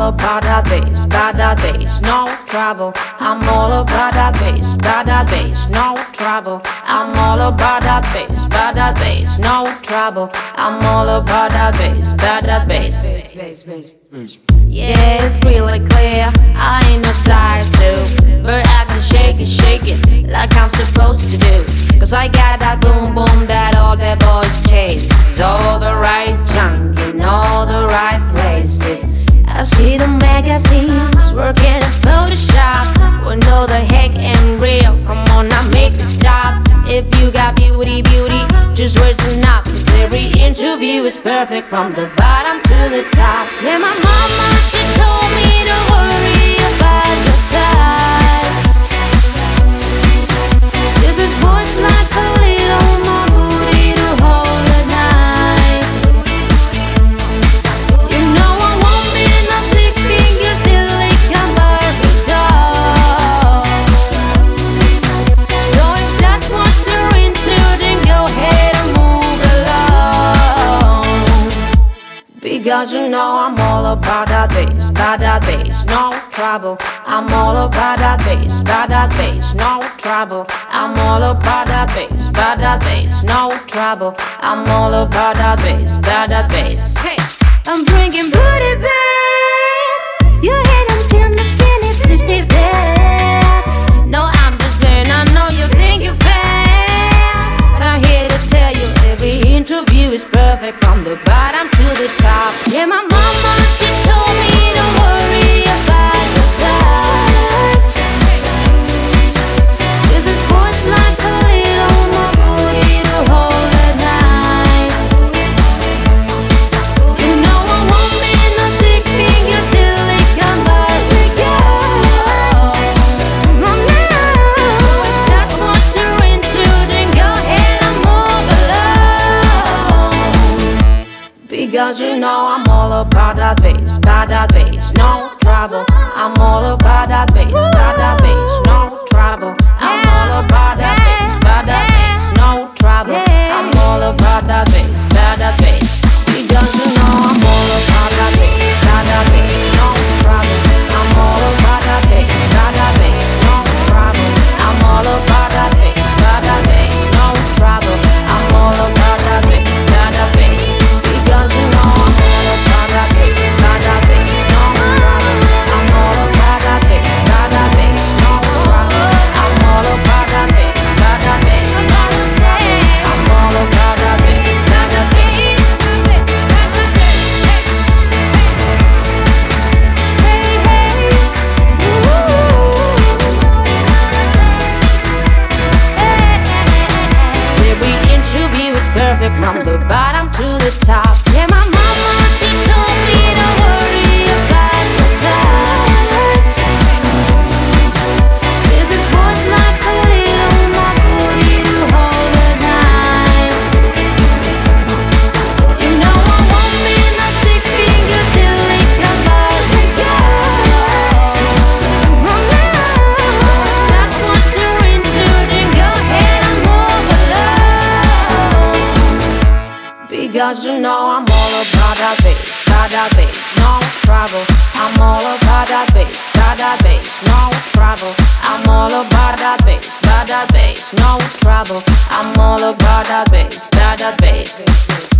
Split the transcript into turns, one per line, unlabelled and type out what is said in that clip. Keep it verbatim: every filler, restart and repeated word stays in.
about that bass, about that bass, no trouble. I'm all about that bass, about that bass, no trouble. I'm all about that bass, about that bass, no trouble. I'm all about that bass, about that bass. Yeah, it's really clear, I ain't no size two, but I can shake it, shake it like I'm supposed to do. Cause I got that boom boom that all the boys chase. All the right junk in all the right places. I see the magazines working in Photoshop. We know the heck ain't real, come on now make it stop. If you got beauty, beauty, just listen up. Cause every interview is perfect from the bottom to the top. Yeah, my mama, she told me to worry about your size. This is boys like a little more booty to hold at night. You know I won't be no thick finger, silicone Barbie doll. So if that's what you're into, then go ahead and move along. Because you know I'm all about that bass, about that bass, no trouble. I'm all about that bass, about that bass, no trouble. I'm all about that bass, about that bass, no trouble. I'm all about that bass, about that bass. Hey, I'm bringing booty back. Your head until the skin is sixty back. No, I'm just playing, I know you think you're fat, but I'm here to tell you every interview is perfect from the bottom to the top. Yeah, my mama, she told me to worry about your size. This is boys like a little more booty to hold at night. You know I won't be no thick finger, silicone Barbie girl. No, no. If that's what you're into, then go ahead and move along. Because you know I'm all about that bass, about that bass, no trouble. I'm all about that bass, about that bass, no trouble. I'm all about that bass, about that bass, no trouble. I'm all about that bass, about that bass. Because you know I'm all about that bass, about that bass, no trouble. I'm all about that bass, about that bass, no trouble. I'm all about that bass, about that bass, no trouble. I'm all about that bass, about that bass. Because you know I'm all about that bass, about that bass, no trouble. I'm all about that bass, about that bass, no trouble. I'm all about that bass, about that bass, no trouble. I'm all about that bass, about that bass. Every interview is perfect from the bottom to the top. Yeah, my mama, she told me to worry about your size. This is boys like a little more booty to hold at night. You know I won't be no thick finger, silicone Barbie girl. No, no. If that's what you're into, then go ahead and move along. Because you know I'm all about that bass, about that bass, no trouble. I'm all about that bass, about that bass, no trouble. I'm all about that bass, about that bass, no trouble. I'm all about that bass, about that bass.